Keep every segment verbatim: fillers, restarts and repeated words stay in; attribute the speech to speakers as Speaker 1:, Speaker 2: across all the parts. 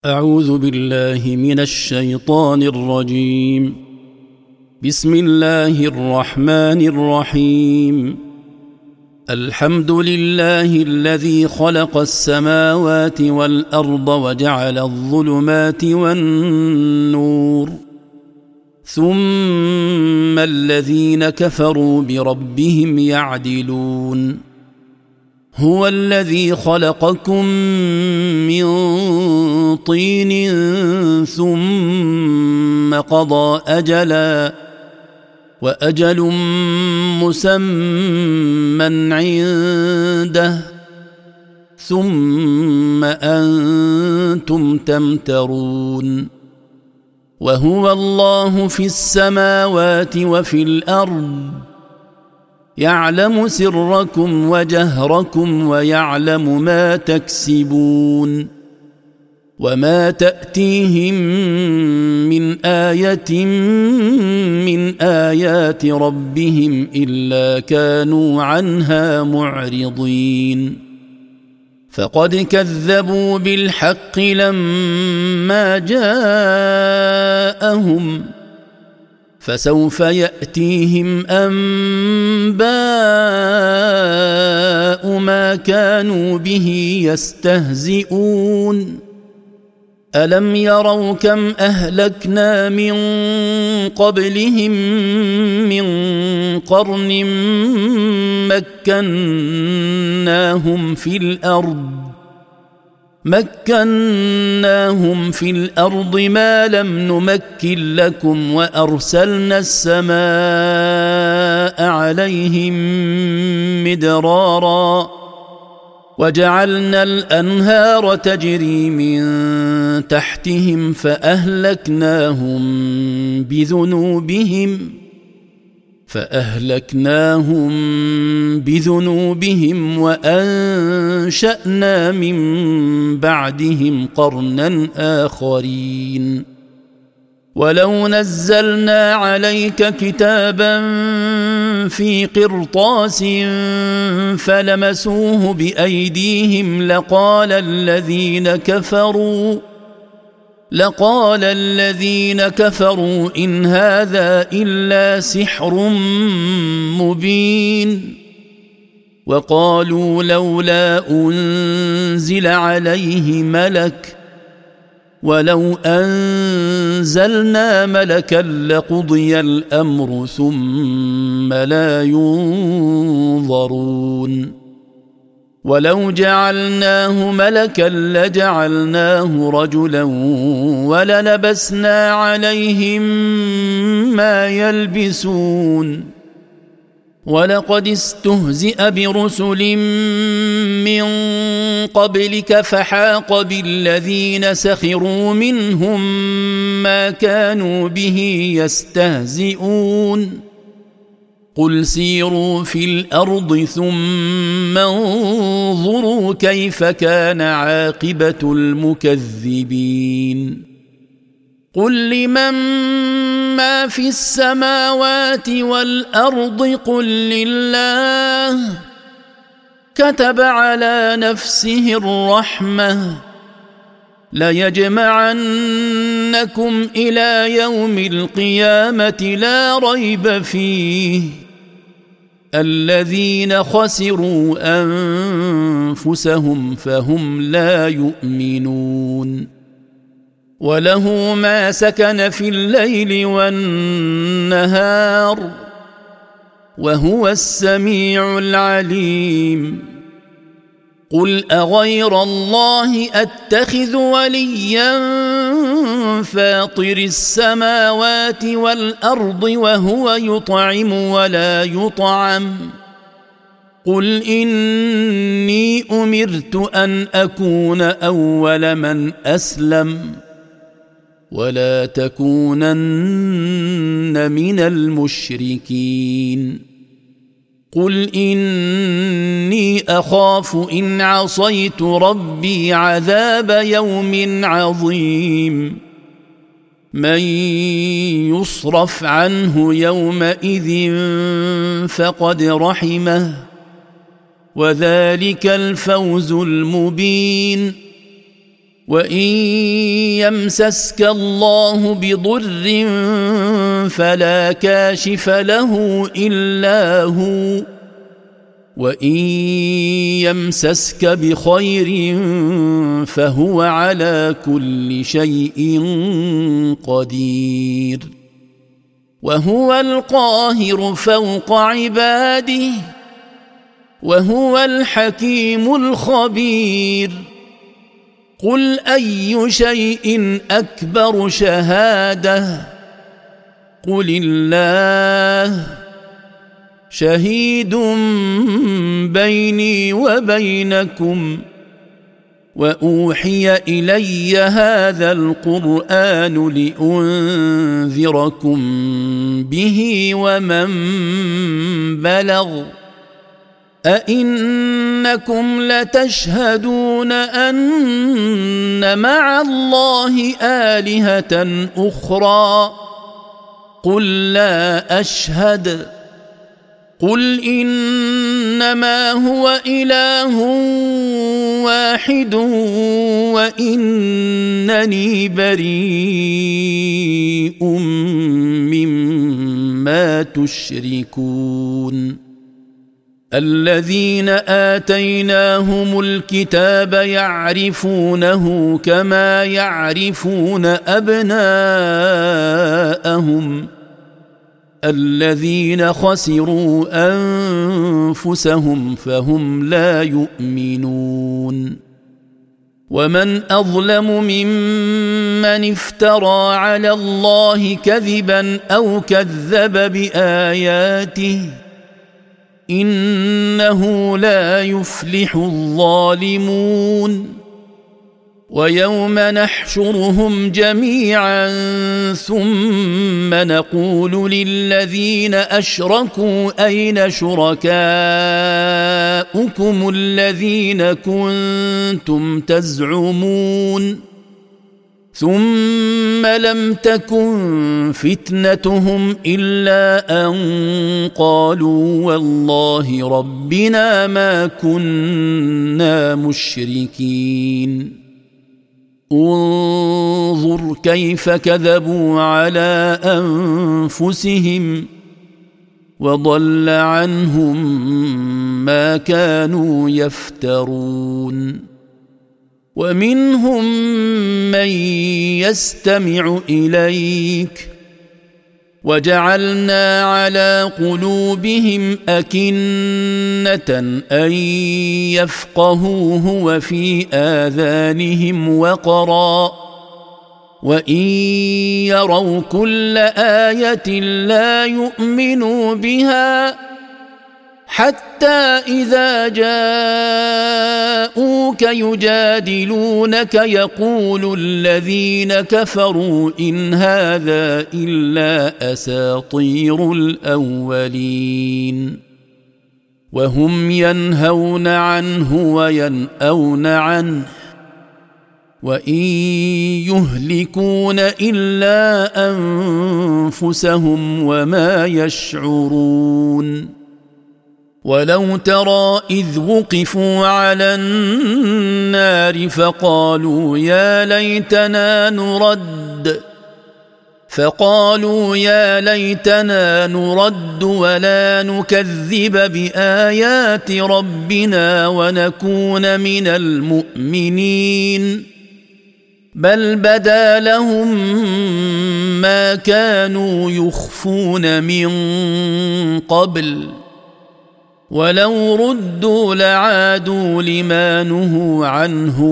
Speaker 1: أعوذ بالله من الشيطان الرجيم. بسم الله الرحمن الرحيم. الحمد لله الذي خلق السماوات والأرض وجعل الظلمات والنور، ثم الذين كفروا بربهم يعدلون. هو الذي خلقكم من طين ثم قضى أجلا وأجل مسمى عنده ثم أنتم تمترون. وهو الله في السماوات وفي الأرض، يعلم سركم وجهركم ويعلم ما تكسبون. وما تأتيهم من آية من آيات ربهم إلا كانوا عنها معرضين. فقد كذبوا بالحق لما جاءهم، فسوف يأتيهم أنباء ما كانوا به يستهزئون. ألم يروا كم أهلكنا من قبلهم من قرن مكناهم في الأرض مكناهم في الأرض ما لم نمكن لكم، وأرسلنا السماء عليهم مدرارا، وجعلنا الأنهار تجري من تحتهم فأهلكناهم بذنوبهم فأهلكناهم بذنوبهم وأنشأنا من بعدهم قرنا آخرين. ولو نزلنا عليك كتابا في قرطاس فلمسوه بأيديهم لقال الذين كفروا لقال الذين كفروا إن هذا إلا سحر مبين. وقالوا لولا أنزل عليه ملك، ولو أنزلنا ملكا لقضي الأمر ثم لا ينظرون. ولو جعلناه ملكا لجعلناه رجلا وللبسنا عليهم ما يلبسون. ولقد استهزئ برسل من قبلك فحاق بالذين سخروا منهم ما كانوا به يستهزئون. قل سيروا في الأرض ثم انظروا كيف كان عاقبة المكذبين. قل لمن ما في السماوات والأرض قل لله، كتب على نفسه الرحمة ليجمعنكم إلى يوم القيامة لا ريب فيه، الذين خسروا أنفسهم فهم لا يؤمنون. وله ما سكن في الليل والنهار وهو السميع العليم. قل أغير الله أتخذ وليا فاطر السماوات والأرض وهو يطعم ولا يطعم. قل إني أمرت أن أكون أول من أسلم ولا تكونن من المشركين. قل إني أخاف إن عصيت ربي عذاب يوم عظيم. من يصرف عنه يومئذ فقد رحمه، وذلك الفوز المبين. وإن يمسسك الله بضر فلا كاشف له إلا هو، وإن يمسسك بخير فهو على كل شيء قدير، وهو القاهر فوق عباده، وهو الحكيم الخبير. قل أي شيء أكبر شهادة؟ قل الله شهيد بيني وبينكم، وأوحي إلي هذا القرآن لأنذركم به ومن بلغ. أئنكم لتشهدون أن مع الله آلهة أخرى؟ قل لا أشهد. قل إنما هو إله واحد وإنني بريء مما تشركون. الذين آتيناهم الكتاب يعرفونه كما يعرفون أبناءهم، الذين خسروا أنفسهم فهم لا يؤمنون. ومن أظلم ممن افترى على الله كذبا أو كذب بآياته، إنه لا يفلح الظالمون. ويوم نحشرهم جميعا ثم نقول للذين أشركوا أين شركاؤكم الذين كنتم تزعمون، ثم لم تكن فتنتهم إلا أن قالوا والله ربنا ما كنا مشركين. انظر كيف كذبوا على أنفسهم وضل عنهم ما كانوا يفترون. ومنهم من يستمع إليك وجعلنا على قلوبهم أكنة أن يفقهوه وفي آذانهم وقرا، وإن يروا كل آية لا يؤمنوا بها، حتى إذا جاءوك يجادلونك يقول الذين كفروا إن هذا إلا أساطير الأولين، وهم ينهون عنه وينأون عنه، وإن يهلكون إلا أنفسهم وما يشعرون. ولو ترى إذ وقفوا على النار فقالوا يا ليتنا نرد فقالوا يا ليتنا نرد ولا نكذب بآيات ربنا ونكون من المؤمنين، بل بدا لهم ما كانوا يخفون من قبل، ولو ردوا لعادوا لما نهوا عنه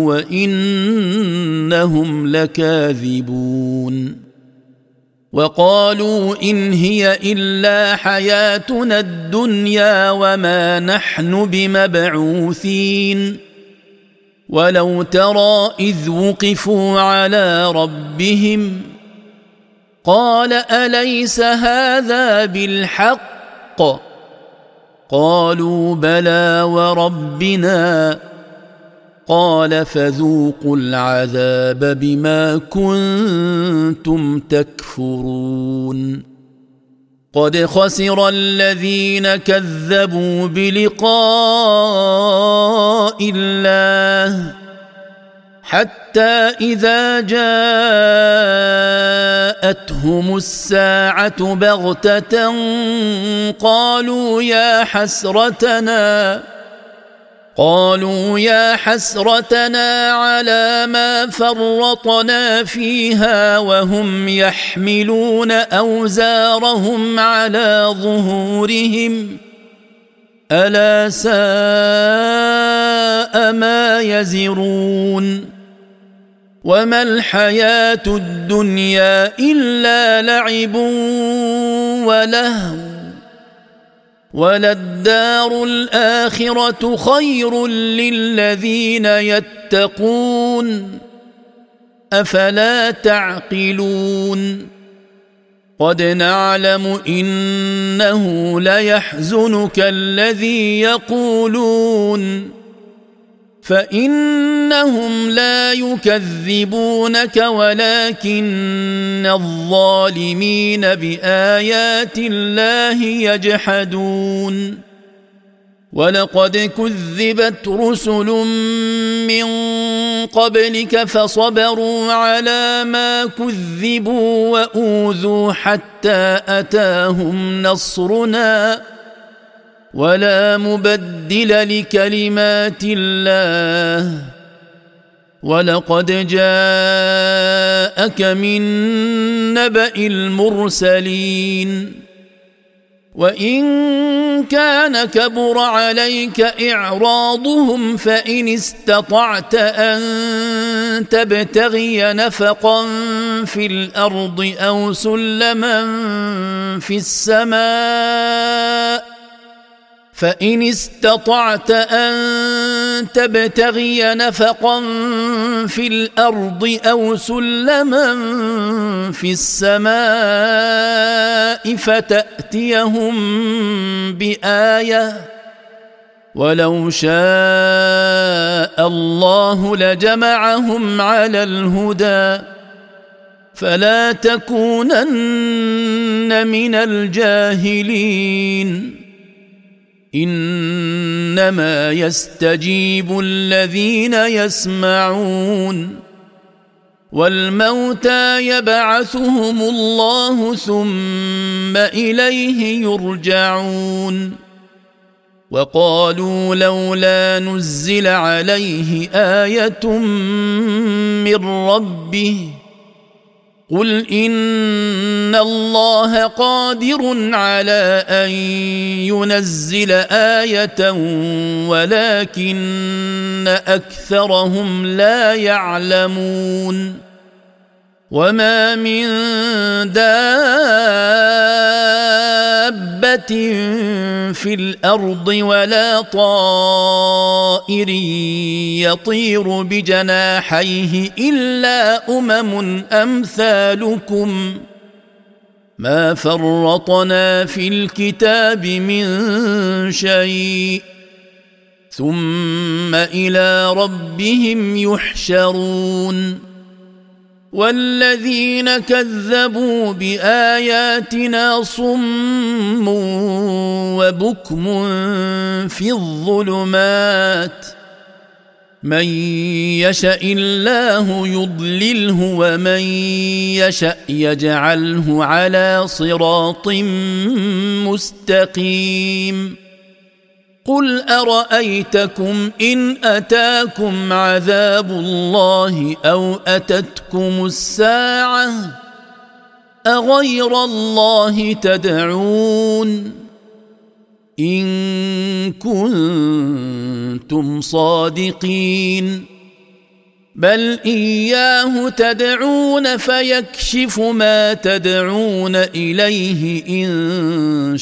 Speaker 1: وإنهم لكاذبون. وقالوا إن هي إلا حياتنا الدنيا وما نحن بمبعوثين. ولو ترى إذ وقفوا على ربهم قال أليس هذا بالحق؟ قالوا بلى وربنا. قال فذوقوا العذاب بما كنتم تكفرون. قد خسر الذين كذبوا بلقاء الله حتى إذا جاءتهم الساعة بغتة قالوا يا حسرتنا قالوا يا حسرتنا على ما فرطنا فيها وهم يحملون أوزارهم على ظهورهم ألا ساء ما يزرون وما الحياة الدنيا إلا لعب ولهو وللدار الآخرة خير للذين يتقون أفلا تعقلون قد نعلم إنه ليحزنك الذي يقولون فإنهم لا يكذبونك ولكن الظالمين بآيات الله يجحدون ولقد كذبت رسل من قبلك فصبروا على ما كذبوا وأوذوا حتى أتاهم نصرنا ولا مبدل لكلمات الله ولقد جاءك من نبأ المرسلين وإن كان كبر عليك إعراضهم فإن استطعت أن تبتغي نفقا في الأرض أو سلما في السماء فإن استطعت أن تبتغي نفقا في الأرض أو سلما في السماء فتأتيهم بآية ولو شاء الله لجمعهم على الهدى فلا تكونن من الجاهلين إنما يستجيب الذين يسمعون والموتى يبعثهم الله ثم إليه يرجعون وقالوا لولا نزل عليه آية من ربه قل إن الله قادر على أن ينزل آية ولكن أكثرهم لا يعلمون وما من دابة في الأرض ولا طائر يطير بجناحيه إلا أمم أمثالكم ما فرطنا في الكتاب من شيء ثم إلى ربهم يحشرون والذين كذبوا بآياتنا صم وبكم في الظلمات من يشأ الله يضلله ومن يشأ يجعله على صراط مستقيم قل أرأيتكم إن أتاكم عذاب الله أو أتتكم الساعة أغير الله تدعون إن كنتم صادقين بل إياه تدعون فيكشف ما تدعون إليه إن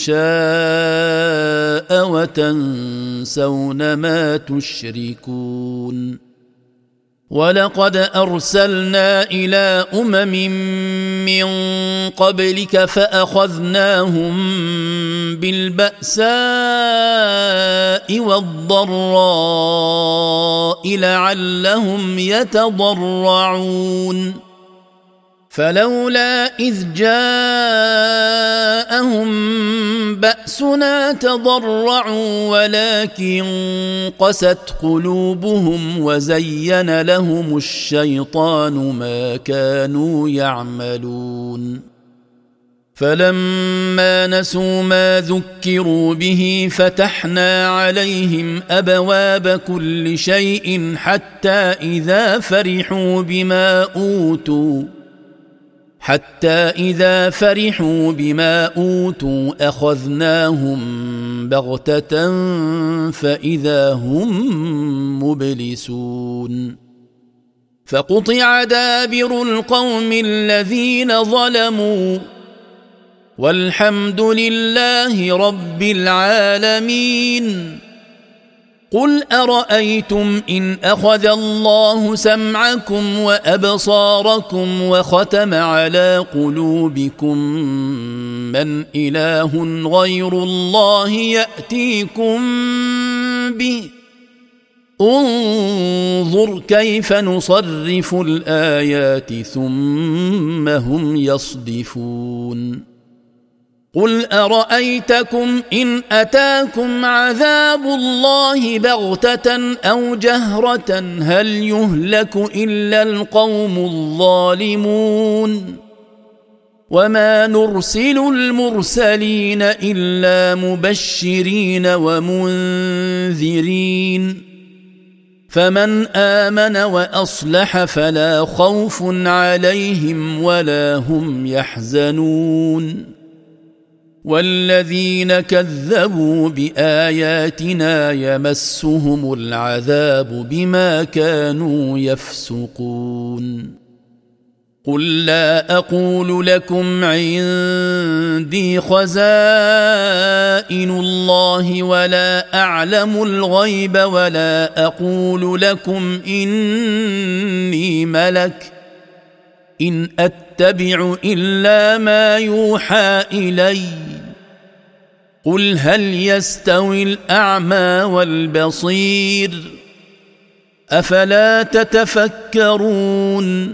Speaker 1: شاء وتنسون ما تشركون ولقد أرسلنا إلى أمم من قبلك فأخذناهم بالبأساء والضراء لعلهم يتضرعون فلولا إذ جاءهم بأسنا تضرعوا ولكن قست قلوبهم وزين لهم الشيطان ما كانوا يعملون فلما نسوا ما ذكروا به فتحنا عليهم أبواب كل شيء حتى إذا فرحوا بما أوتوا حتى إذا فرحوا بما أوتوا أخذناهم بغتة فإذا هم مبلسون فقطع دابر القوم الذين ظلموا والحمد لله رب العالمين قل أرأيتم إن أخذ الله سمعكم وأبصاركم وختم على قلوبكم من إله غير الله يأتيكم به انظر كيف نصرف الآيات ثم هم يصدفون قل أرأيتكم إن أتاكم عذاب الله بغتة أو جهرة هل يهلك إلا القوم الظالمون وما نرسل المرسلين إلا مبشرين ومنذرين فمن آمن وأصلح فلا خوف عليهم ولا هم يحزنون والذين كذبوا بآياتنا يمسهم العذاب بما كانوا يفسقون قل لا أقول لكم عندي خزائن الله ولا أعلم الغيب ولا أقول لكم إني ملك إن أتبع إلا ما يوحى إلي قل هل يستوي الأعمى والبصير أفلا تتفكرون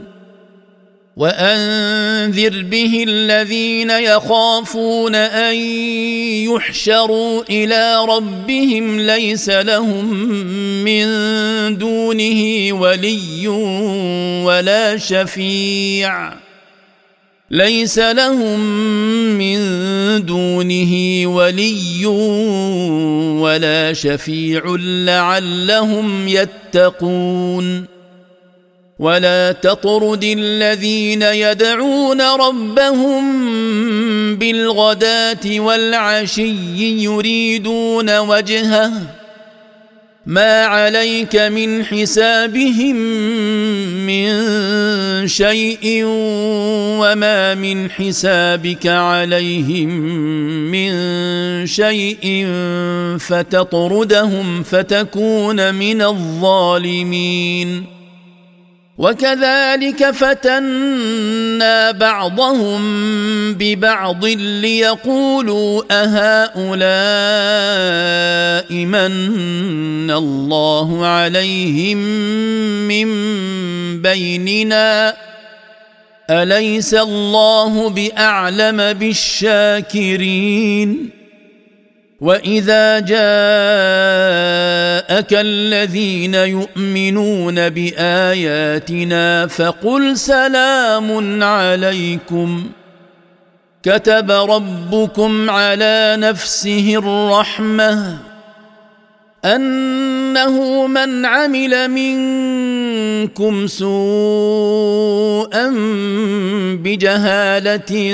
Speaker 1: وأنذر به الذين يخافون أن يحشروا إلى ربهم ليس لهم من دونه ولي ولا شفيع ليس لهم من دونه ولي ولا شفيع لعلهم يتقون ولا تطرد الذين يدعون ربهم بالغداة والعشي يريدون وجهه ما عليك من حسابهم من شيء وما من حسابك عليهم من شيء فتطردهم فتكون من الظالمين وكذلك فتنا بعضهم ببعض ليقولوا أهؤلاء من الله عليهم من بيننا أليس الله بأعلم بالشاكرين وإذا جاءك الذين يؤمنون بآياتنا فقل سلام عليكم كتب ربكم على نفسه الرحمة أنه من عمل منكم سوءا بجهالة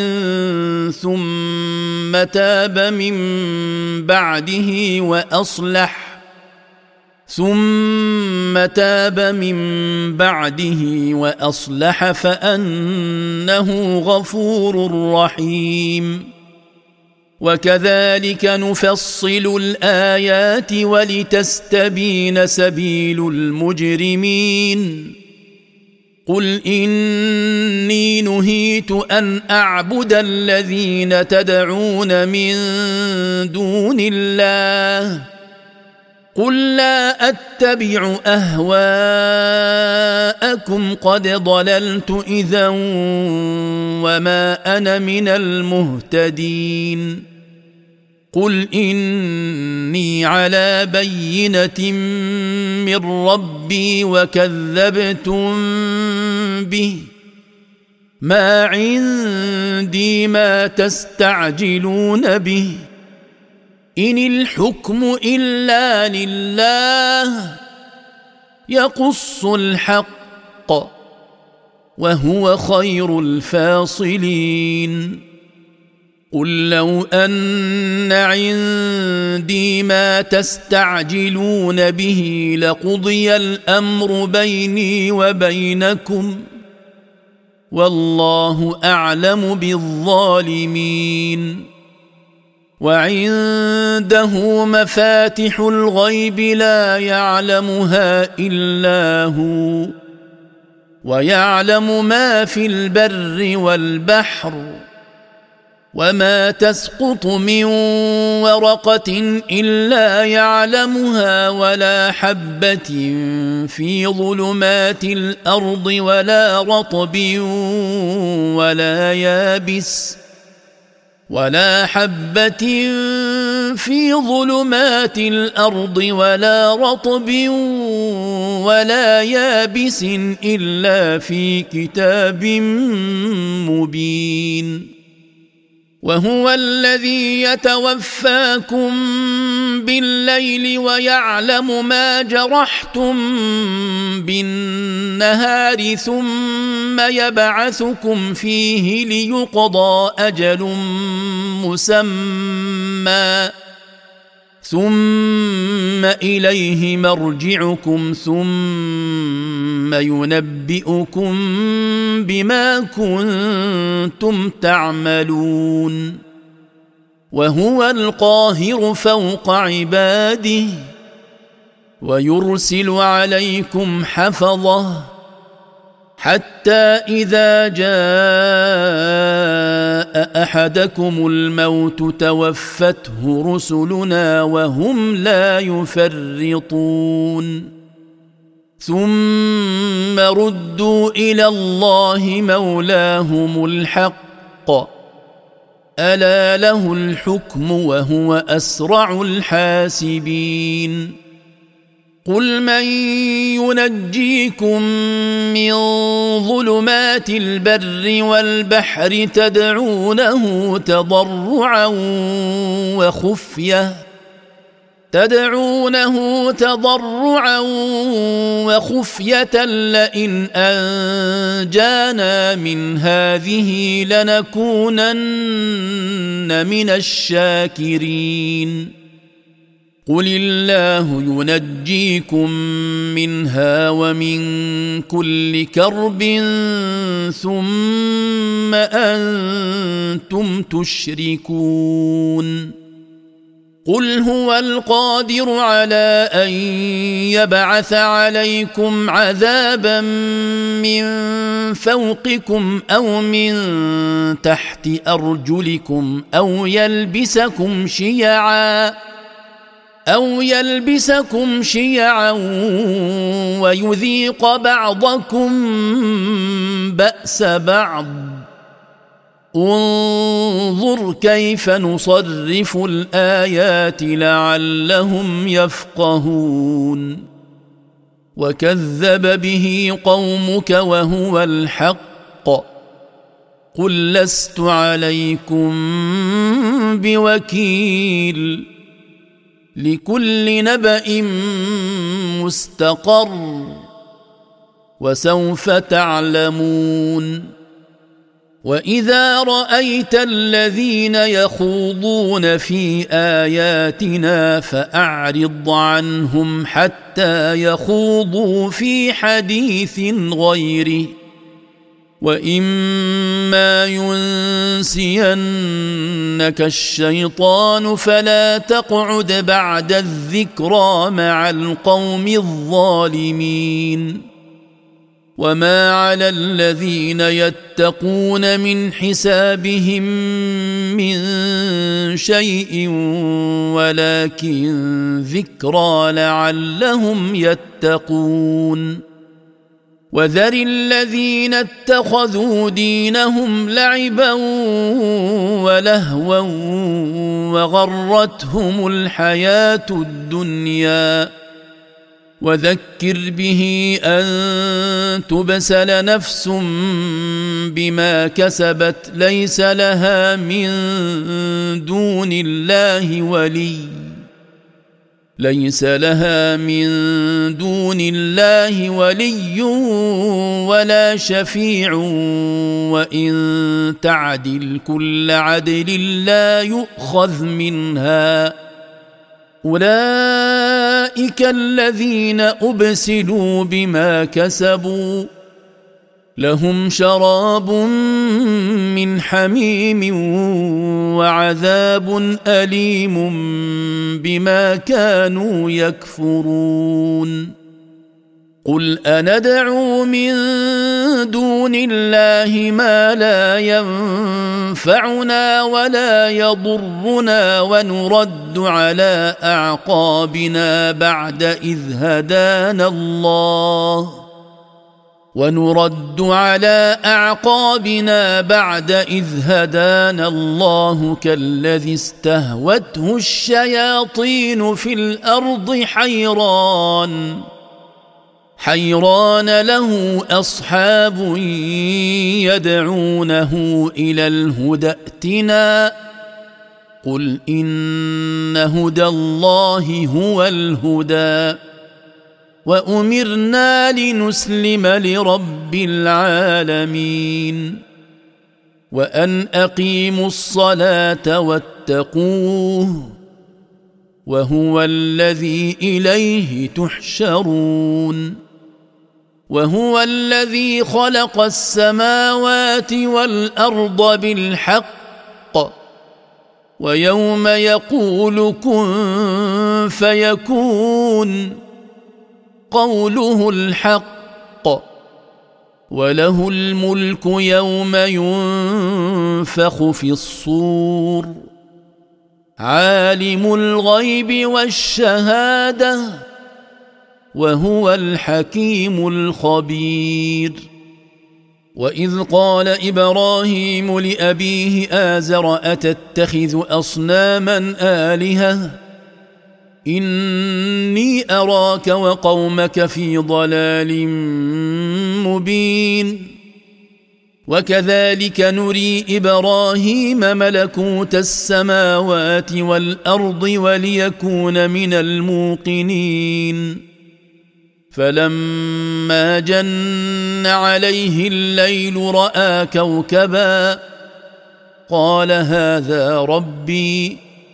Speaker 1: ثم تاب من بعده وأصلح ثم تاب من بعده وأصلح فأنه غفور رحيم وكذلك نفصل الآيات ولتستبين سبيل المجرمين قل إني نهيت أن أعبد الذين تدعون من دون الله قل لا أتبع أهواءكم قد ضللت إذا وما أنا من المهتدين قل إني على بينة من ربي وكذبتم به ما عندي ما تستعجلون به إن الحكم إلا لله يقص الحق وهو خير الفاصلين قل لو أن عندي ما تستعجلون به لقضي الأمر بيني وبينكم والله أعلم بالظالمين وعنده مفاتح الغيب لا يعلمها إلا هو ويعلم ما في البر والبحر وما تسقط من ورقة إلا يعلمها ولا حبة في ظلمات الأرض ولا رطب ولا يابس ولا حبة في ظلمات الأرض ولا رطب ولا يابس إلا في كتاب مبين وهو الذي يتوفاكم بالليل ويعلم ما جرحتم بالنهار ثم يبعثكم فيه ليقضى أجل مسمى ثم إليه مرجعكم ثم ينبئكم بما كنتم تعملون وهو القاهر فوق عباده ويرسل عليكم حفظه حتى إذا جاء أحدكم الموت توفته رسلنا وهم لا يفرطون ثم ردوا إلى الله مولاهم الحق ألا له الحكم وهو أسرع الحاسبين قل من ينجيكم من ظلمات البر والبحر تدعونه تضرعا وخفية تدعونه تضرعا وخفية لئن أنجانا من هذه لنكونن من الشاكرين قل الله ينجيكم منها ومن كل كرب ثم أنتم تشركون قل هو القادر على أن يبعث عليكم عذابا من فوقكم أو من تحت أرجلكم أو يلبسكم شيعاً أو يلبسكم شيعا ويذيق بعضكم بأس بعض انظر كيف نصرف الآيات لعلهم يفقهون وكذب به قومك وهو الحق قل لست عليكم بوكيل لكل نبأ مستقر وسوف تعلمون وإذا رأيت الذين يخوضون في آياتنا فأعرض عنهم حتى يخوضوا في حديث غيره وإما ينسينك الشيطان فلا تقعد بعد الذكرى مع القوم الظالمين وما على الذين يتقون من حسابهم من شيء ولكن ذكرى لعلهم يتقون وذر الذين اتخذوا دينهم لعبا ولهوا وغرتهم الحياة الدنيا وذكر به أن تبسل نفس بما كسبت ليس لها من دون الله ولي ليس لها من دون الله ولي ولا شفيع وإن تعدل كل عدل لا يؤخذ منها أولئك الذين أبسلوا بما كسبوا لهم شراب من حميم وعذاب أليم بما كانوا يكفرون قل أندعو من دون الله ما لا ينفعنا ولا يضرنا ونرد على أعقابنا بعد إذ هدانا الله ونرد على أعقابنا بعد إذ هدانا الله كالذي استهوته الشياطين في الأرض حيران حيران له أصحاب يدعونه إلى الهدى ائتنا قل إن هدى الله هو الهدى وأمرنا لنسلم لرب العالمين وأن أقيموا الصلاة واتقوه وهو الذي إليه تحشرون وهو الذي خلق السماوات والأرض بالحق ويوم يقول كن فيكون قوله الحق وله الملك يوم ينفخ في الصور عالم الغيب والشهادة وهو الحكيم الخبير وإذ قال إبراهيم لأبيه آزر أتتخذ أصناما آلهة إني أراك وقومك في ضلال مبين وكذلك نري إبراهيم ملكوت السماوات والأرض وليكون من الموقنين فلما جن عليه الليل رأى كوكبا قال هذا ربي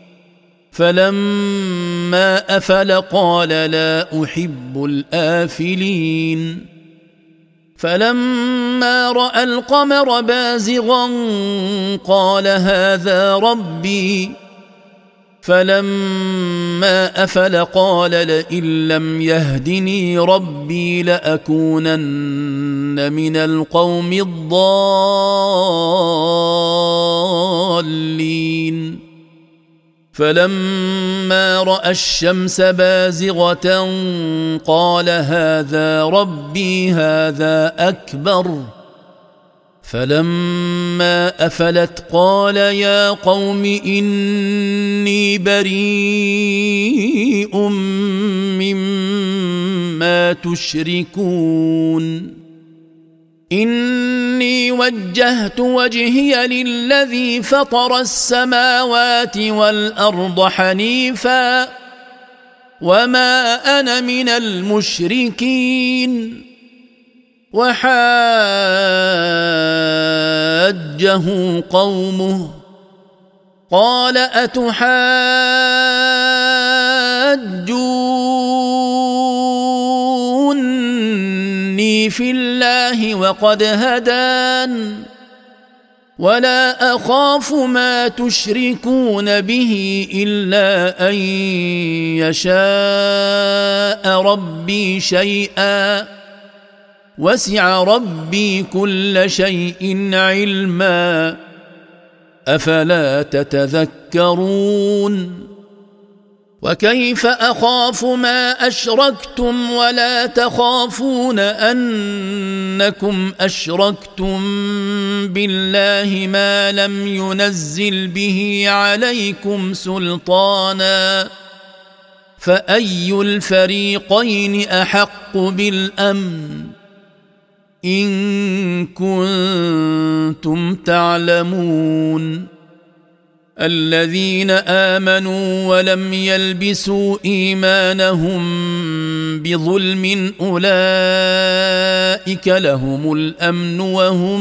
Speaker 1: فلما أفل قال لا أحب الآفلين فلما رأى القمر بازغا قال هذا ربي فلما أفل قال لئن لم يهدني ربي لأكونن من القوم الضالين فلما رأى الشمس بازغة قال هذا ربي هذا أكبر فلما أفلت قال يا قوم إني بريء مما تشركون إني وجهت وجهي للذي فطر السماوات والأرض حنيفا وما أنا من المشركين وحاجه قومه قال أتحاجوني في الله وقد هدان ولا أخاف ما تشركون به إلا أن يشاء ربي شيئا وسع ربي كل شيء علما أفلا تتذكرون وكيف أخاف ما أشركتم ولا تخافون أنكم أشركتم بالله ما لم ينزل به عليكم سلطانا فأي الفريقين أحق بالأمن إن كنتم تعلمون الذين آمنوا ولم يلبسوا إيمانهم بظلم أولئك لهم الأمن وهم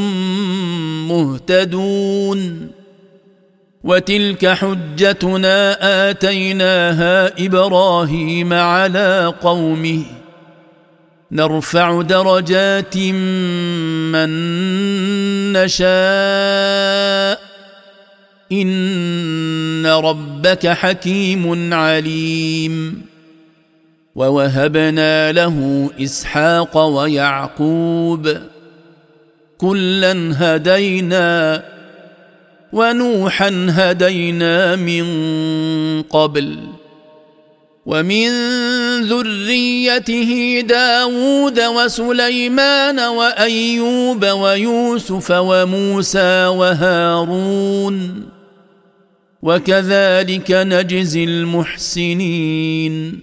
Speaker 1: مهتدون وتلك حجتنا آتيناها إبراهيم على قومه نرفع درجات من نشاء إن ربك حكيم عليم ووهبنا له إسحاق ويعقوب كلا هدينا ونوحا هدينا من قبل ومن ذريته داود وسليمان وأيوب ويوسف وموسى وهارون وكذلك نجزي المحسنين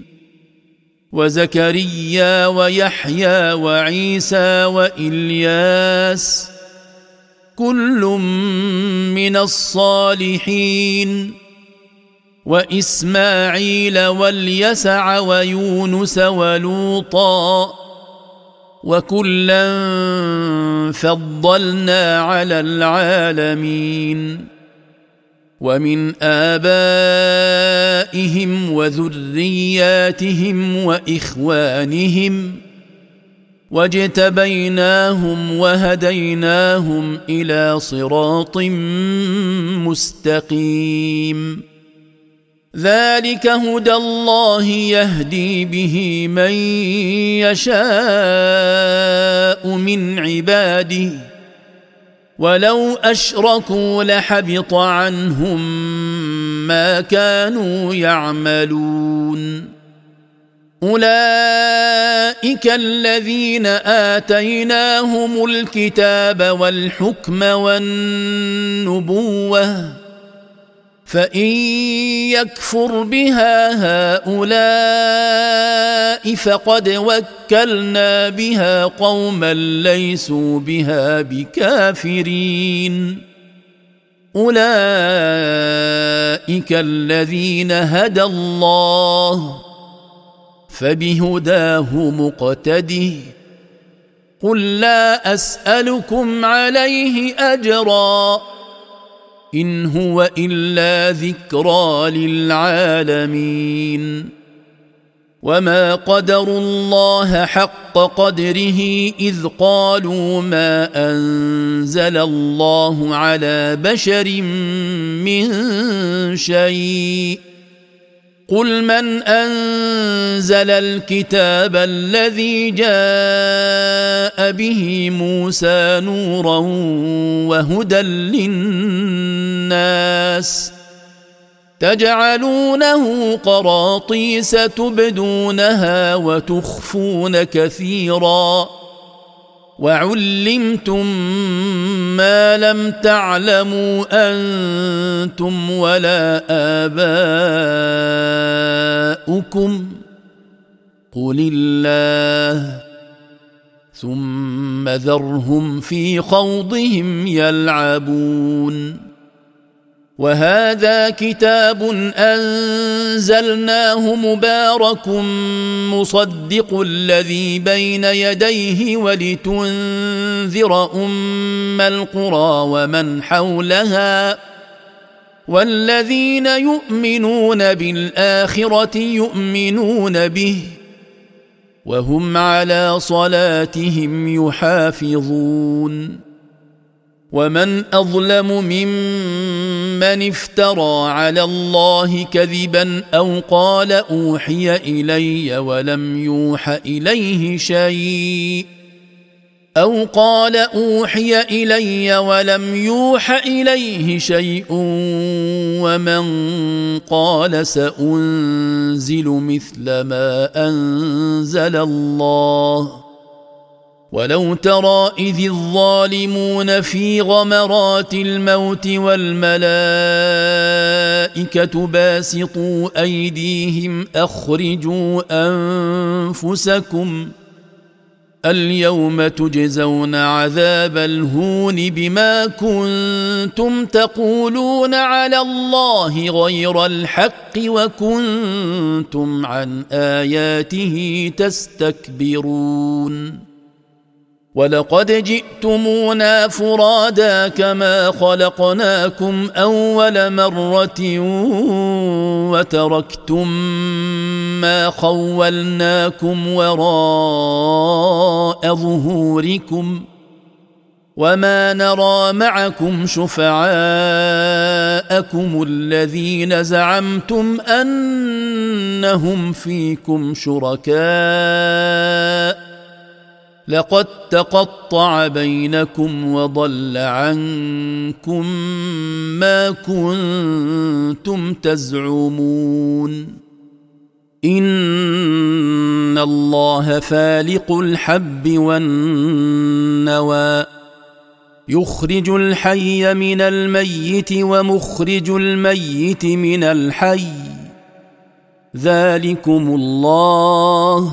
Speaker 1: وزكريا ويحيى وعيسى وإلياس كل من الصالحين وإسماعيل واليسع ويونس ولوطا وكلا فضلنا على العالمين ومن آبائهم وذرياتهم وإخوانهم واجتبيناهم وهديناهم إلى صراط مستقيم ذلك هدى الله يهدي به من يشاء من عباده ولو أشركوا لحبط عنهم ما كانوا يعملون أولئك الذين آتيناهم الكتاب والحكم والنبوة فإن يكفر بها هؤلاء فقد وكلنا بها قوما ليسوا بها بكافرين أولئك الذين هدى الله فبهداه مقتده قل لا أسألكم عليه أجرا إن هو إلا ذكرى للعالمين وما قدروا الله حق قدره إذ قالوا ما أنزل الله على بشر من شيء قل من أنزل الكتاب الذي جاء به موسى نورا وهدى للناس تجعلونه قراطيس تبدونها وتخفون كثيرا وعلمتم ما لم تعلموا أنتم ولا آباؤكم قل الله ثم ذرهم في خوضهم يلعبون وهذا كتاب أنزلناه مبارك مصدق الذي بين يديه ولتنذر أم القرى ومن حولها والذين يؤمنون بالآخرة يؤمنون به وهم على صلاتهم يحافظون ومن أظلم ممن افترى على الله كذبا أو قال أوحي إلي ولم يوح إليه شيء أو قال أوحي إلي ولم يوح إليه شيء ومن قال سأنزل مثل ما أنزل الله ولو ترى إذ الظالمون في غمرات الموت والملائكة باسطوا أيديهم أخرجوا أنفسكم اليوم تجزون عذاب الهون بما كنتم تقولون على الله غير الحق وكنتم عن آياته تستكبرون ولقد جئتمونا فرادا كما خلقناكم أول مرة وتركتم ما خولناكم وراء ظهوركم وما نرى معكم شفعاءكم الذين زعمتم أنهم فيكم شركاء لقد تقطع بينكم وضل عنكم ما كنتم تزعمون إن الله فالق الحب والنوى يخرج الحي من الميت ومخرج الميت من الحي ذلكم الله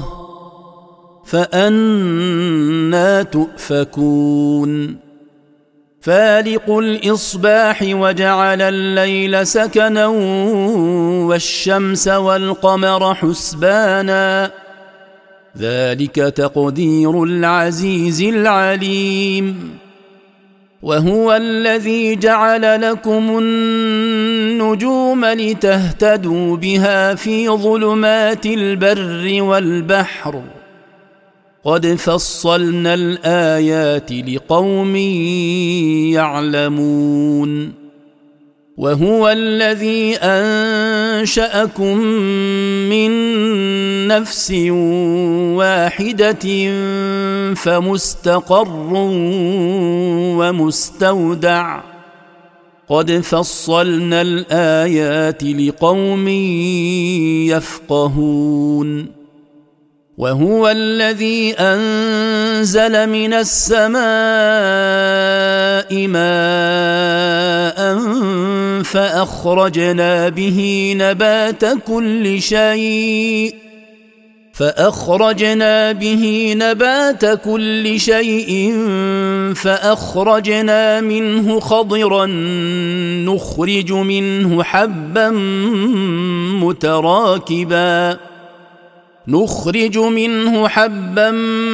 Speaker 1: فأنى تؤفكون فالق الإصباح وجعل الليل سكنا والشمس والقمر حسبانا ذلك تقدير العزيز العليم وهو الذي جعل لكم النجوم لتهتدوا بها في ظلمات البر والبحر قد فصلنا الآيات لقوم يعلمون وهو الذي أنشأكم من نفس واحدة فمستقر ومستودع قد فصلنا الآيات لقوم يفقهون وهو الذي أنزل من السماء ماء فأخرجنا به نبات كل شيء فأخرجنا به نبات كل شيء فأخرجنا منه خضرا نخرج منه حبا متراكبا نخرج منه حبا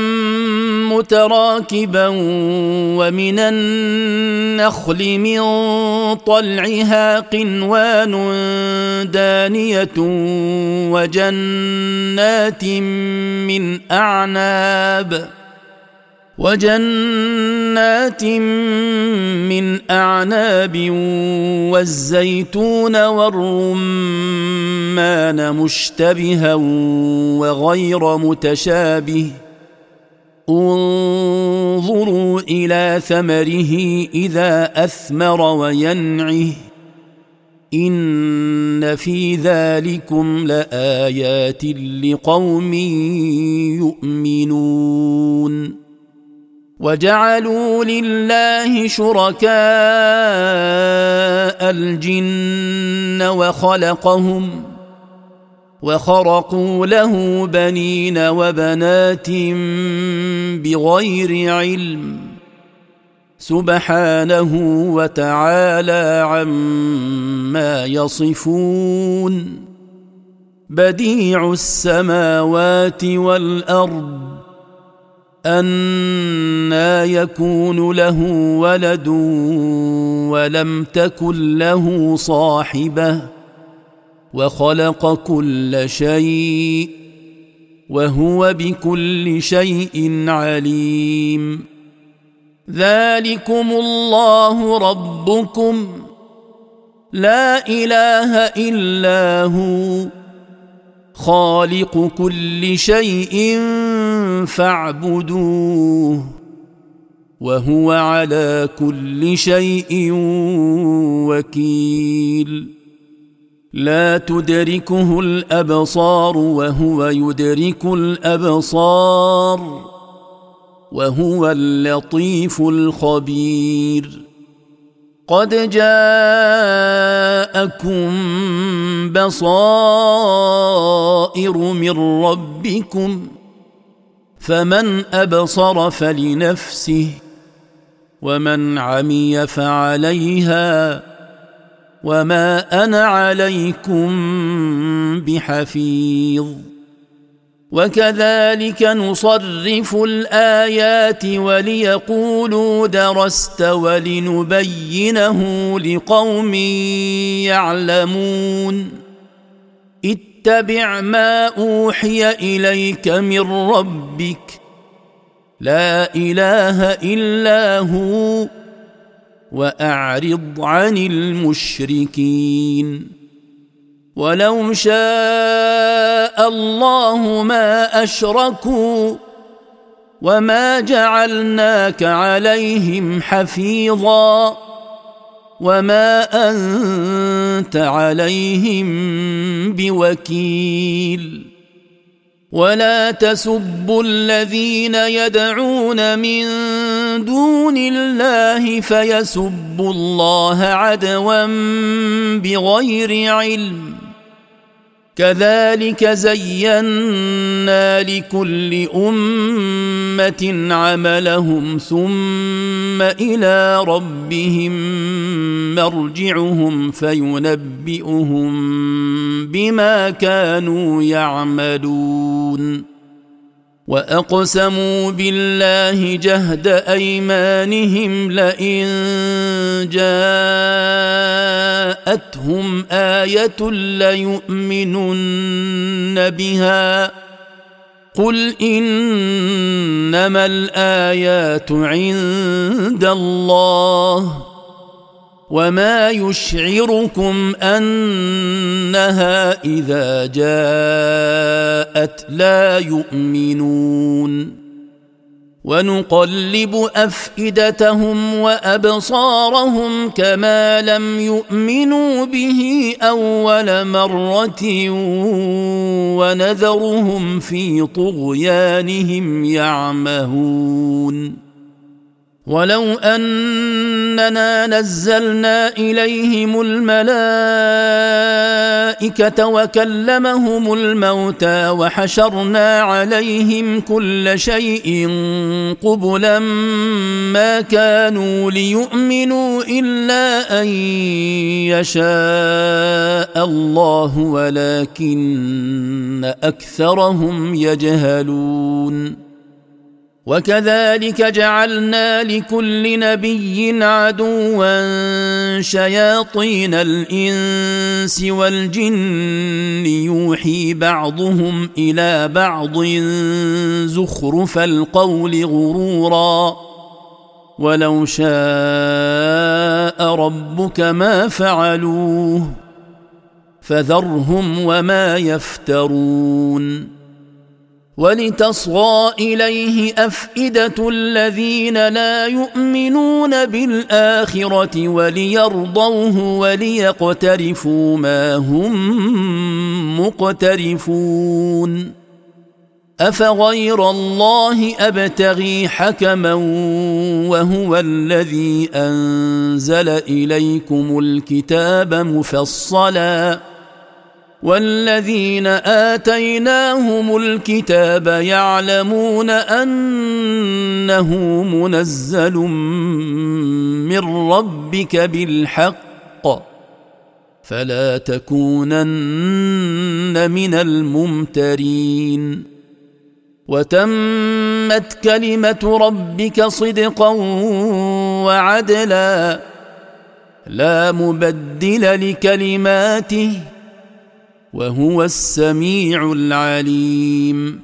Speaker 1: متراكبا ومن النخل من طلعها قنوان دانية وجنات من أعناب وجنات من أعناب والزيتون والرمان مشتبها وغير متشابه انظروا إلى ثمره إذا أثمر وينعه إن في ذلكم لآيات لقوم يؤمنون وجعلوا لله شركاء الجن وخلقهم وخرقوا له بنين وبنات بغير علم سبحانه وتعالى عما يصفون بديع السماوات والأرض أنى يكون له ولد ولم تكن له صاحبة وخلق كل شيء وهو بكل شيء عليم ذلكم الله ربكم لا إله إلا هو خالق كل شيء فاعبدوه وهو على كل شيء وكيل لا تدركه الأبصار وهو يدرك الأبصار وهو اللطيف الخبير قد جاءكم بصائر من ربكم فمن أبصر فلنفسه ومن عمي فعليها وما أنا عليكم بحفيظ وكذلك نصرف الآيات وليقولوا درست ولنبينه لقوم يعلمون اتبع ما أوحي إليك من ربك لا إله إلا هو وأعرض عن المشركين ولو شاء الله ما أشركوا وما جعلناك عليهم حفيظا وما أنت عليهم بوكيل ولا تسبوا الذين يدعون من دون الله فيسبوا الله عدوا بغير علم كذلك زينا لكل أمة عملهم ثم إلى ربهم مرجعهم فينبئهم بما كانوا يعملون وأقسموا بالله جهد أيمانهم لئن جاءتهم آية ليؤمنن بها قل إنما الآيات عند الله وما يشعركم أنها إذا جاءت لا يؤمنون ونقلب أفئدتهم وأبصارهم كما لم يؤمنوا به أول مرة ونذرهم في طغيانهم يعمهون ولو أننا نزلنا إليهم الملائكة وكلمهم الموتى وحشرنا عليهم كل شيء قبلا ما كانوا ليؤمنوا إلا أن يشاء الله ولكن أكثرهم يجهلون وكذلك جعلنا لكل نبي عدوا شياطين الإنس والجن يوحي بعضهم إلى بعض زخرف القول غرورا ولو شاء ربك ما فعلوه فذرهم وما يفترون ولتصغى إليه أفئدة الذين لا يؤمنون بالآخرة وليرضوه وليقترفوا ما هم مقترفون أفغير الله أبتغي حكما وهو الذي أنزل إليكم الكتاب مفصلا والذين آتيناهم الكتاب يعلمون أنه منزل من ربك بالحق فلا تكونن من الممترين وتمت كلمة ربك صدقا وعدلا لا مبدل لكلماته وهو السميع العليم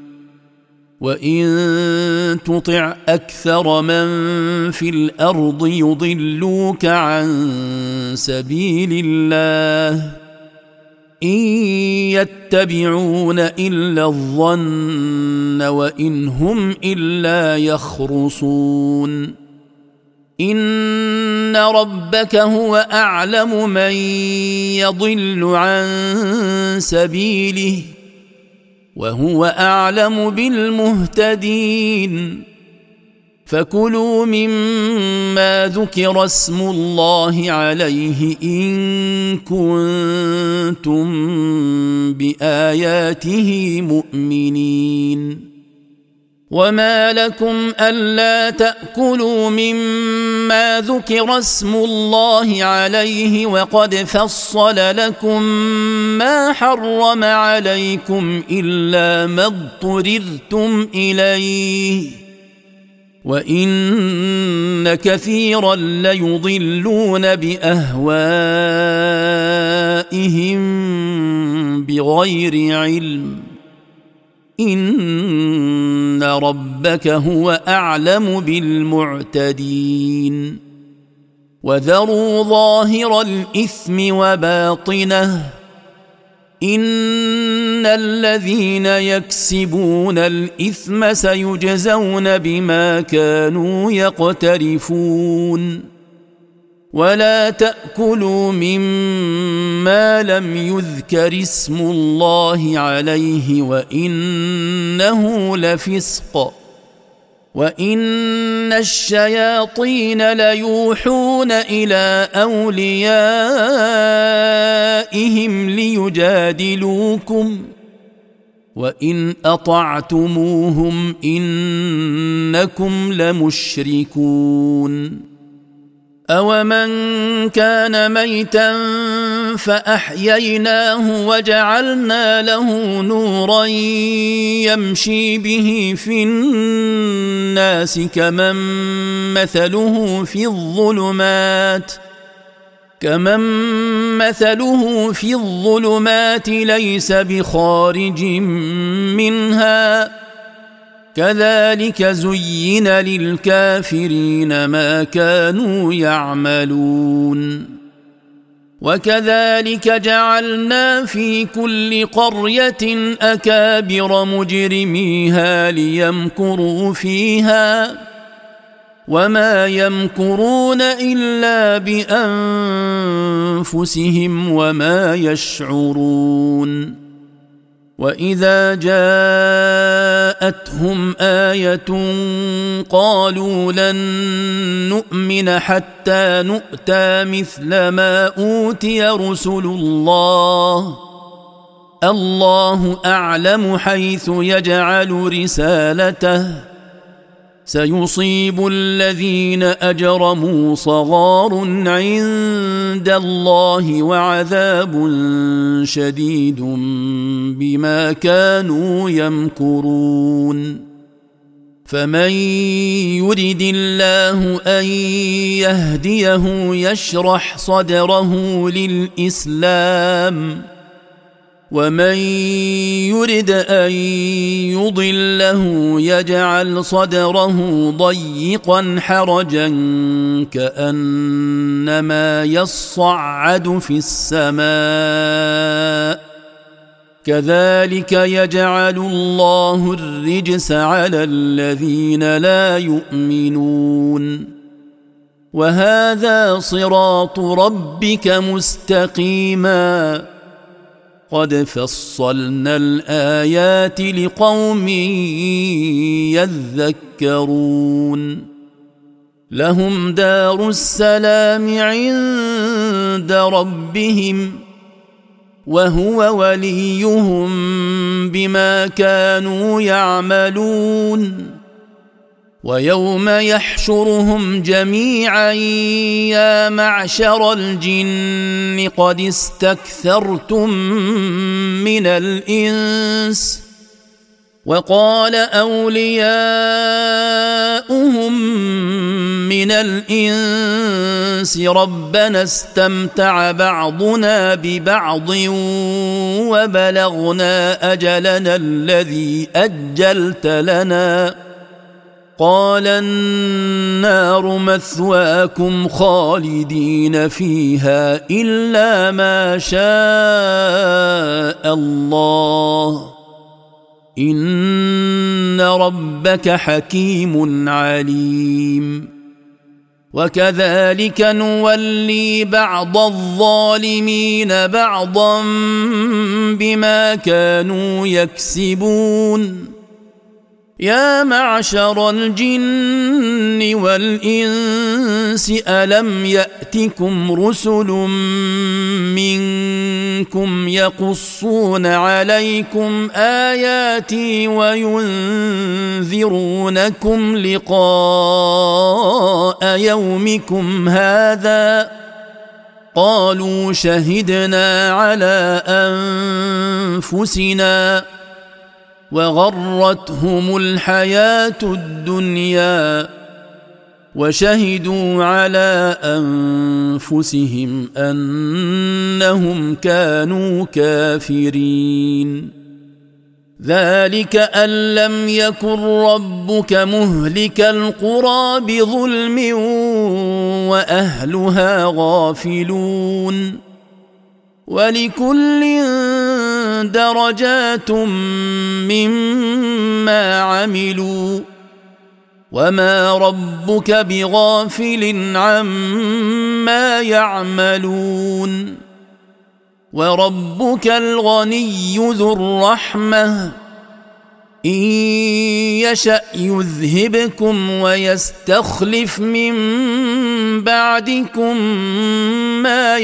Speaker 1: وإن تطع أكثر من في الأرض يضلوك عن سبيل الله إن يتبعون إلا الظن وإن هم إلا يخرصون إن ربك هو أعلم من يضل عن سبيله وهو أعلم بالمهتدين فكلوا مما ذكر اسم الله عليه إن كنتم بآياته مؤمنين وما لكم ألا تأكلوا مما ذكر اسم الله عليه وقد فصل لكم ما حرم عليكم إلا ما اضطررتم إليه وإن كثيرا ليضلون بأهوائهم بغير علم إن ربك هو أعلم بالمعتدين وذروا ظاهر الإثم وباطنه إن الذين يكسبون الإثم سيجزون بما كانوا يقترفون ولا تأكلوا مما لم يذكر اسم الله عليه وإنه لفسق وإن الشياطين ليوحون إلى أوليائهم ليجادلوكم وإن أطعتموهم إنكم لمشركون أومن كان ميتا فأحييناه وجعلنا له نورا يمشي به في الناس كمن مثله في الظلمات كمن مثله في الظلمات ليس بخارج منها كذلك زين للكافرين ما كانوا يعملون وكذلك جعلنا في كل قرية أكابر مجرميها ليمكروا فيها وما يمكرون إلا بأنفسهم وما يشعرون وإذا جاءتهم آية قالوا لن نؤمن حتى نؤتى مثل ما أوتي رسل الله الله أعلم حيث يجعل رسالته سيصيب الذين أجرموا صغار عند الله وعذاب شديد بما كانوا يمكرون فمن يرد الله أن يهديه يشرح صدره للإسلام ومن يرد أن يضله يجعل صدره ضيقا حرجا كأنما يصعد في السماء كذلك يجعل الله الرجس على الذين لا يؤمنون وهذا صراط ربك مستقيما قد فصلنا الآيات لقوم يذكرون لهم دار السلام عند ربهم وهو وليهم بما كانوا يعملون ويوم يحشرهم جميعا يا معشر الجن قد استكثرتم من الإنس وقال أولياؤهم من الإنس ربنا استمتع بعضنا ببعض وبلغنا أجلنا الذي أجلت لنا قال النار مثواكم خالدين فيها إلا ما شاء الله إن ربك حكيم عليم وكذلك نولي بعض الظالمين بعضا بما كانوا يكسبون يا معشر الجن والإنس ألم يأتكم رسل منكم يقصون عليكم آياتي وينذرونكم لقاء يومكم هذا قالوا شهدنا على أنفسنا وغرتهم الحياة الدنيا وشهدوا على أنفسهم أنهم كانوا كافرين ذلك أن لم يكن ربك مهلك القرى بظلم وأهلها غافلون ولكل درجات مما عملوا وما ربك بغافل عما يعملون وربك الغني ذو الرحمة إن يشأ يذهبكم ويستخلف من بعدكم ما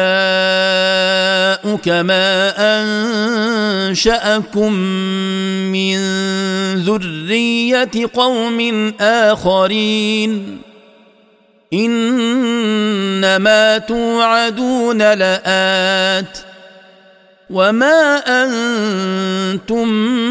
Speaker 1: يشاء كما أنشأكم من ذرية قوم آخرين إنما توعدون لآت وما أنتم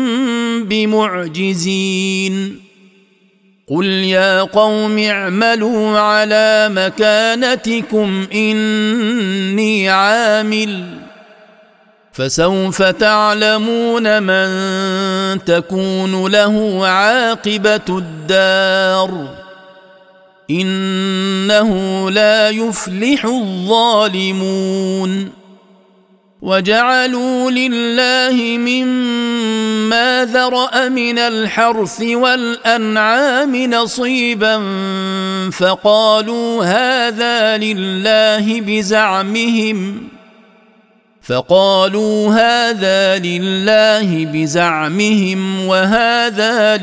Speaker 1: بمعجزين قل يا قوم اعملوا على مكانتكم إني عامل فسوف تعلمون من تكون له عاقبة الدار إنه لا يفلح الظالمون وجعلوا لله مما ذرأ من الحرث والأنعام نصيبا فقالوا هذا لله بزعمهم فقالوا هذا لله بزعمهم وهذا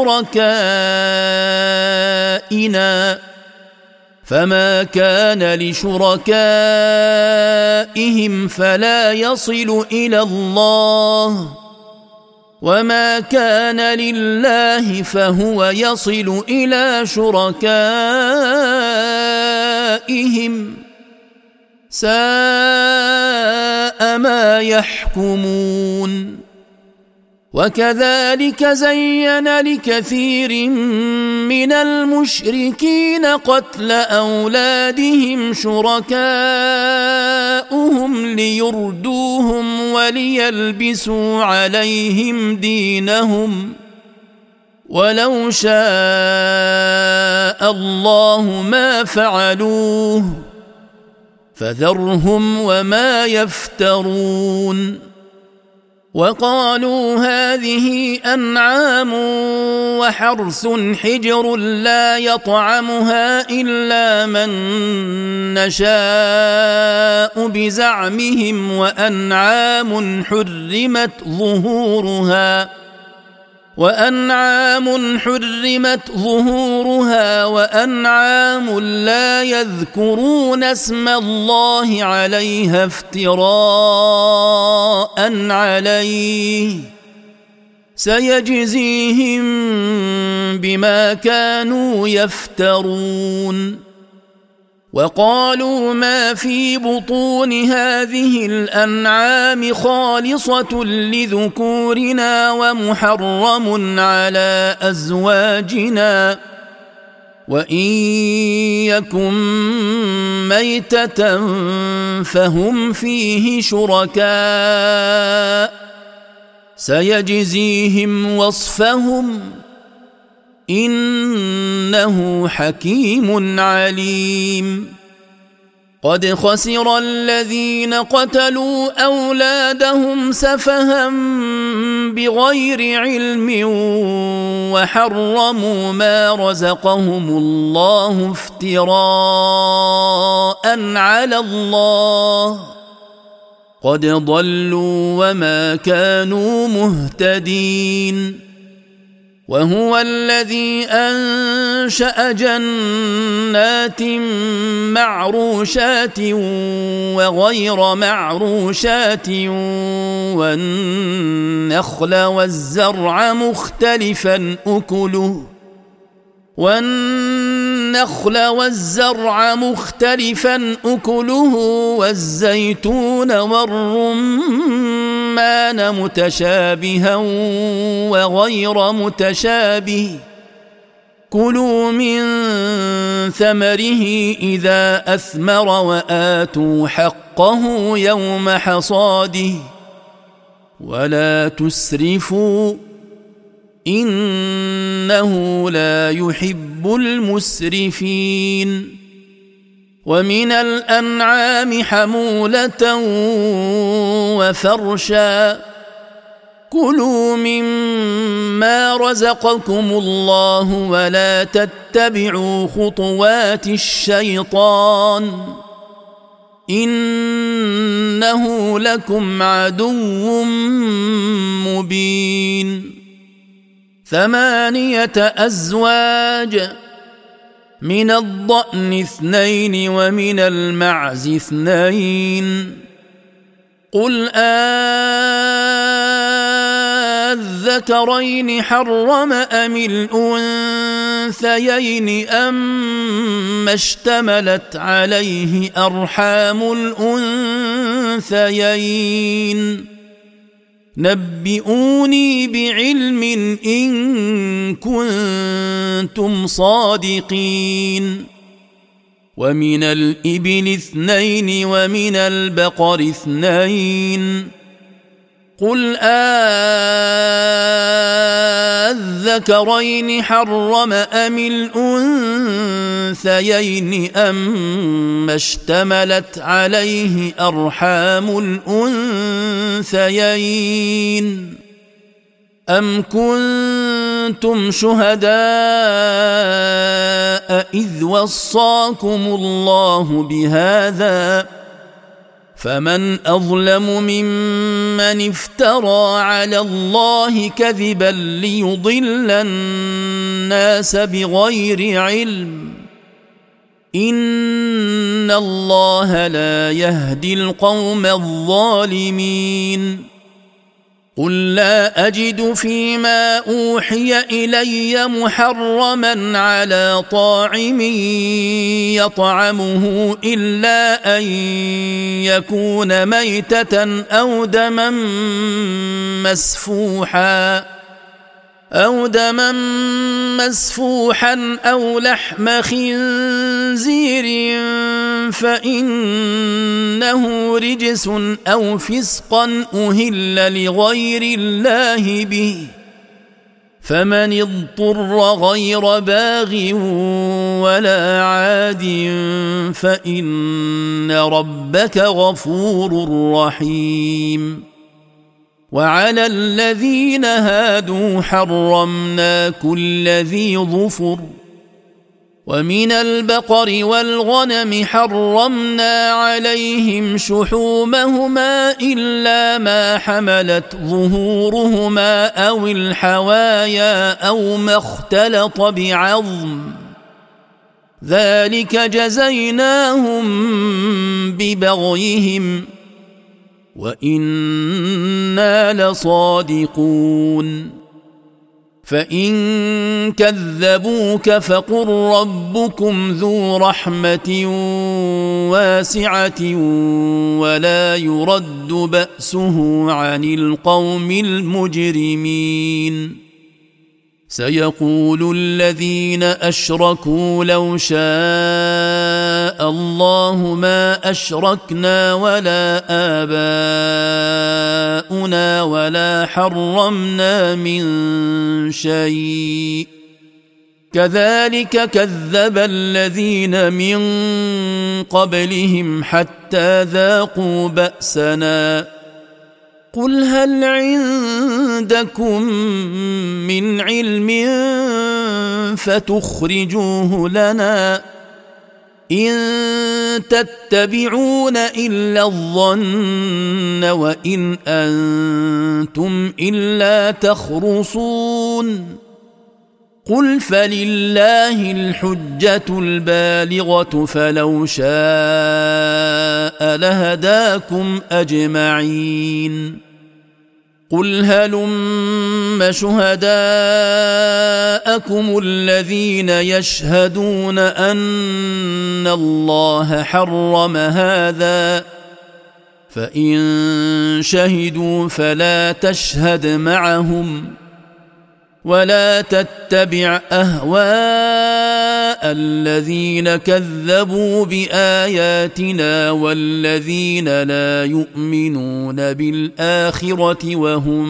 Speaker 1: لشركائنا فما كان لشركائهم فلا يصل إلى الله وما كان لله فهو يصل إلى شركائهم ساء ما يحكمون وكذلك زين لكثير من المشركين قتل أولادهم شركاؤهم ليردوهم وليلبسوا عليهم دينهم ولو شاء الله ما فعلوه فذرهم وما يفترون وقالوا هذه أنعام وحرث حجر لا يطعمها إلا من نشاء بزعمهم وأنعام حرمت ظهورها وأنعام حرمت ظهورها وأنعام لا يذكرون اسم الله عليها افتراء عليه سيجزيهم بما كانوا يفترون وقالوا ما في بطون هذه الأنعام خالصة لذكورنا ومحرم على أزواجنا وإن يكن ميتة فهم فيه شركاء سيجزيهم وصفهم إنه حكيم عليم قد خسر الذين قتلوا أولادهم سفها بغير علم وحرموا ما رزقهم الله افتراء على الله قد ضلوا وما كانوا مهتدين. وهو الذي أنشأ جنات معروشات وغير معروشات والنخل والزرع مختلفا أكله والنخل والزرع مختلفا أكله والزيتون والرمان متشابها وغير متشابه كلوا من ثمره إذا أثمر وآتوا حقه يوم حصاده ولا تسرفوا إنه لا يحب المسرفين. ومن الأنعام حمولة وفرشا كلوا مما رزقكم الله ولا تتبعوا خطوات الشيطان إنه لكم عدو مبين. ثمانية أزواج من الضأن اثنين ومن المعز اثنين قل أذكرين حرم أم الأنثيين أم اشتملت عليه أرحام الأنثيين نبئوني بعلم إن كنتم صادقين. ومن الإبل اثنين ومن البقر اثنين قل أذكرين حرم أم الأنثيين أم اشتملت عليه أرحام الأنثيين أم كنتم شهداء إذ وصاكم الله بهذا فمن أظلم ممن افترى على الله كذبا ليضل الناس بغير علم إن الله لا يهدي القوم الظالمين. قل لا أجد فيما أوحي إلي محرما على طاعم يطعمه إلا أن يكون ميتة أو دما مسفوحا أو دما مسفوحا أو لحم خنزير فإنه رجس أو فسقا أهل لغير الله به فمن اضطر غير باغ ولا عاد فإن ربك غفور رحيم. وعلى الذين هادوا حرمنا كل ذي ظفر ومن البقر والغنم حرمنا عليهم شحومهما إلا ما حملت ظهورهما أو الحوايا أو ما اختلط بعظم ذلك جزيناهم ببغيهم وإنا لصادقون. فإن كذبوك فقل ربكم ذو رحمة واسعة ولا يرد بأسه عن القوم المجرمين. سيقول الذين أشركوا لو شاء الله ما أشركنا ولا آباؤنا ولا حرمنا من شيء كذلك كذب الذين من قبلهم حتى ذاقوا بأسنا قل هل عندكم من علم فتخرجوه لنا إن تتبعون إلا الظن وإن أنتم إلا تخرصون قل فلله الحجة البالغة فلو شاء لهداكم أجمعين قل هلم شهداءكم الذين يشهدون أن الله حرم هذا فإن شهدوا فلا تشهد معهم ولا تتبع أهواء الذين كذبوا بآياتنا والذين لا يؤمنون بالآخرة وهم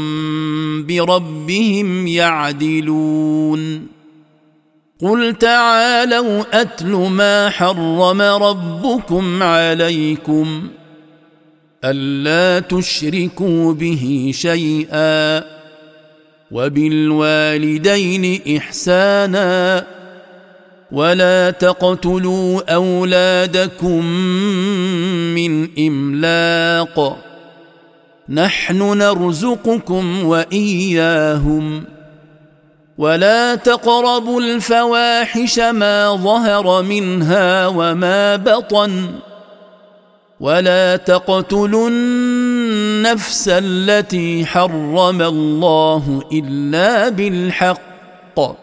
Speaker 1: بربهم يعدلون قل تعالوا أتل ما حرم ربكم عليكم ألا تشركوا به شيئا وبالوالدين إحسانا ولا تقتلوا أولادكم من إملاق نحن نرزقكم وإياهم ولا تقربوا الفواحش ما ظهر منها وما بطن ولا تقتلوا النفس التي حرم الله إلا بالحق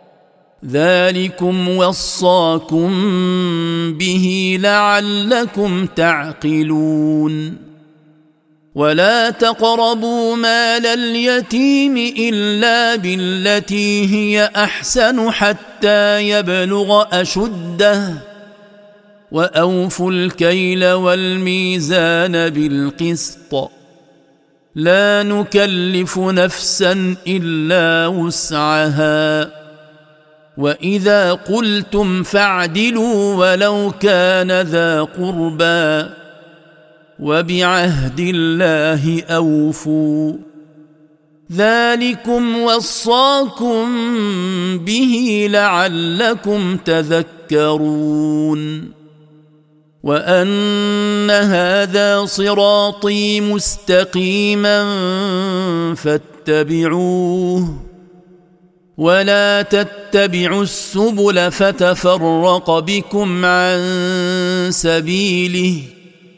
Speaker 1: ذلكم وصاكم به لعلكم تعقلون ولا تقربوا مال اليتيم إلا بالتي هي أحسن حتى يبلغ أشده وأوفوا الكيل والميزان بالقسط لا نكلف نفسا إلا وسعها وإذا قلتم فاعدلوا ولو كان ذا قربى وبعهد الله أوفوا ذلكم وصاكم به لعلكم تذكرون وأن هذا صراطي مستقيما فاتبعوه ولا تتبعوا السبل فتفرق بكم عن سبيله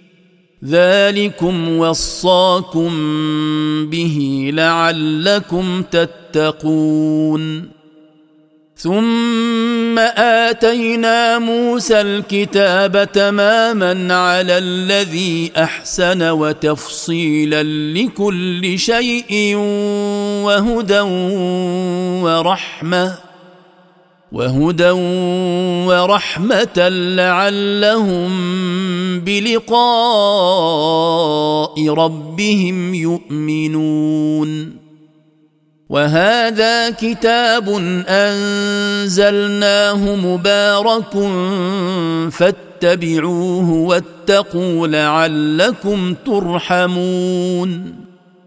Speaker 1: ذلكم وصاكم به لعلكم تتقون ثم آتينا موسى الكتاب تماما على الذي أحسن وتفصيلا لكل شيء وهدى ورحمة وهدى ورحمة لعلهم بلقاء ربهم يؤمنون وهذا كتاب أنزلناه مبارك فاتبعوه واتقوا لعلكم ترحمون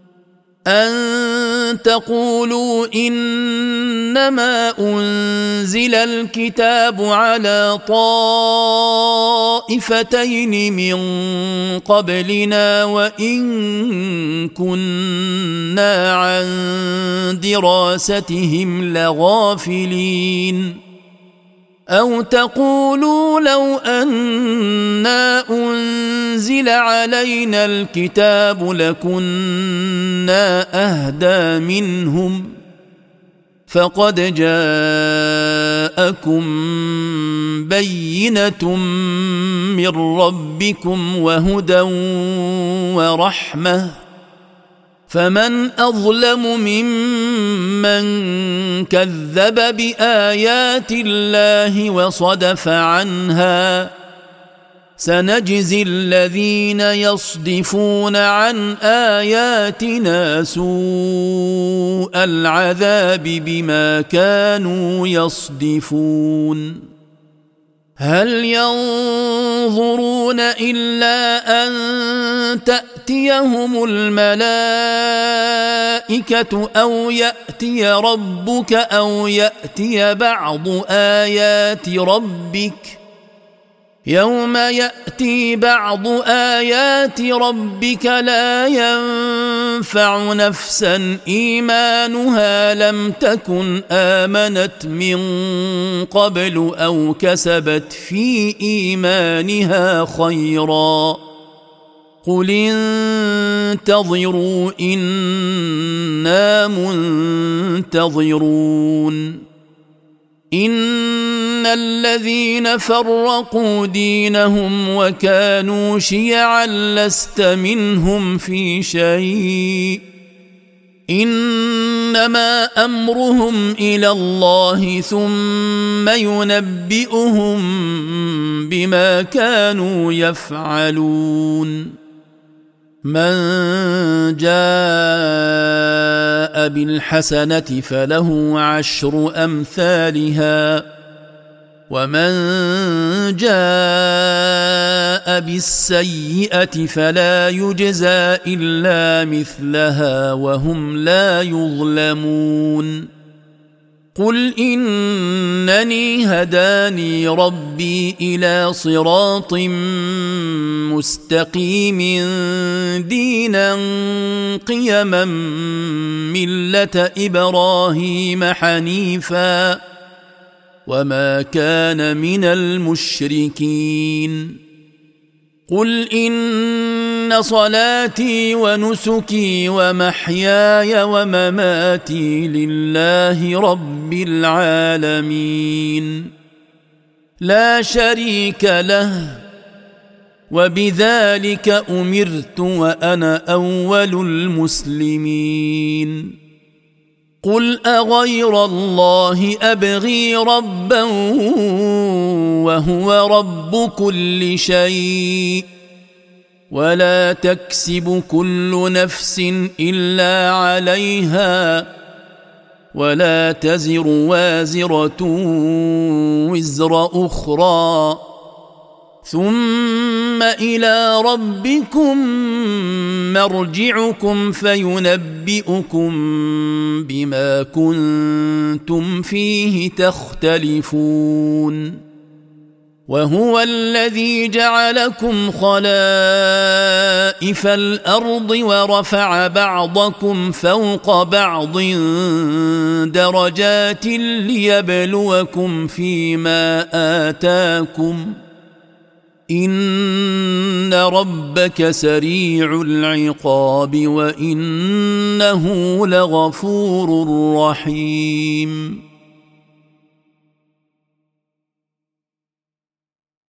Speaker 1: أن تقولوا إنما أنزل الكتاب على طائفتين من قبلنا وإن كنا عن دراستهم لغافلين أو تقولوا لو أنا أنزل علينا الكتاب لكنا أهدى منهم فقد جاءكم بينة من ربكم وهدى ورحمة فمن أظلم ممن كذب بآيات الله وصدف عنها سنجزي الذين يصدفون عن آياتنا سوء العذاب بما كانوا يصدفون هل ينظرون إلا أن تأتيهم الملائكة أو يأتي ربك أو يأتي بعض آيات ربك يوم يأتي بعض آيات ربك لا ينفع نفسا إيمانها لم تكن آمنت من قبل أو كسبت في إيمانها خيرا قل انتظروا إنا منتظرون إن الذين فرقوا دينهم وكانوا شيعا لست منهم في شيء إنما أمرهم إلى الله ثم ينبئهم بما كانوا يفعلون من جاء بالحسنة فله عشر أمثالها ومن جاء بالسيئة فلا يجزى إلا مثلها وهم لا يظلمون قل إنني هداني ربي إلى صراط مستقيم دينا قيما ملة إبراهيم حنيفا وما كان من المشركين قل إن صلاتي ونسكي ومحياي ومماتي لله رب العالمين لا شريك له وبذلك أمرت وأنا أول المسلمين قل أغير الله أبغي ربا وهو رب كل شيء ولا تكسب كل نفس إلا عليها ولا تزر وازرة وزر أخرى ثم إلى ربكم مرجعكم فينبئكم بما كنتم فيه تختلفون وهو الذي جعلكم خلائف الأرض ورفع بعضكم فوق بعض درجات ليبلوكم فيما آتاكم إن ربك سريع العقاب وإنه لغفور رحيم